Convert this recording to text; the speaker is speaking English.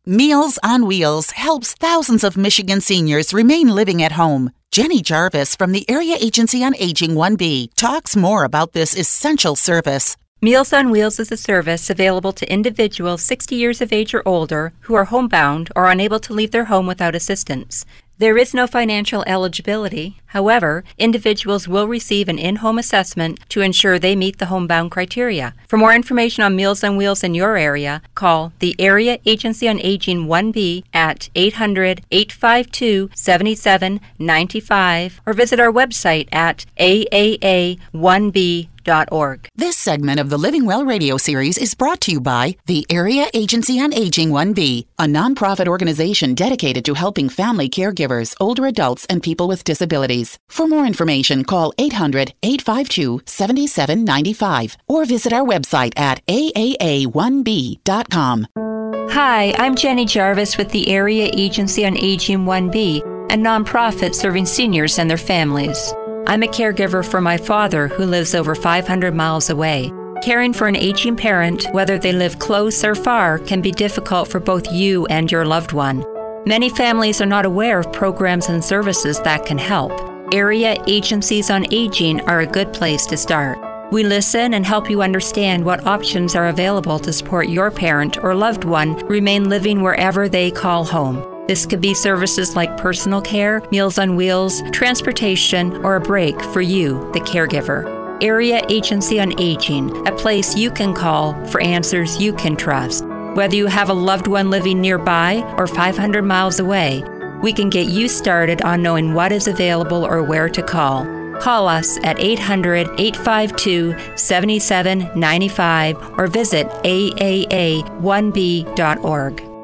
Meals on Wheels helps thousands of Michigan seniors remain living at home. Jenny Jarvis from the Area Agency on Aging 1B talks more about this essential service. Meals on Wheels is a service available to individuals 60 years of age or older who are homebound or unable to leave their home without assistance. There is no financial eligibility. However, individuals will receive an in-home assessment to ensure they meet the homebound criteria. For more information on Meals on Wheels in your area, call the Area Agency on Aging 1B at 800-852-7795 or visit our website at aaa1b.org. This segment of the Living Well radio series is brought to you by the Area Agency on Aging 1B, a nonprofit organization dedicated to helping family caregivers, older adults, and people with disabilities. For more information, call 800-852-7795 or visit our website at aaa1b.com. Hi, I'm Jenny Jarvis with the Area Agency on Aging 1B, a nonprofit serving seniors and their families. I'm a caregiver for my father who lives over 500 miles away. Caring for an aging parent, whether they live close or far, can be difficult for both you and your loved one. Many families are not aware of programs and services that can help. Area Agencies on Aging are a good place to start. We listen and help you understand what options are available to support your parent or loved one remain living wherever they call home. This could be services like personal care, Meals on Wheels, transportation, or a break for you, the caregiver. Area Agency on Aging, a place you can call for answers you can trust. Whether you have a loved one living nearby or 500 miles away, we can get you started on knowing what is available or where to call. Call us at 800-852-7795 or visit aaa1b.org.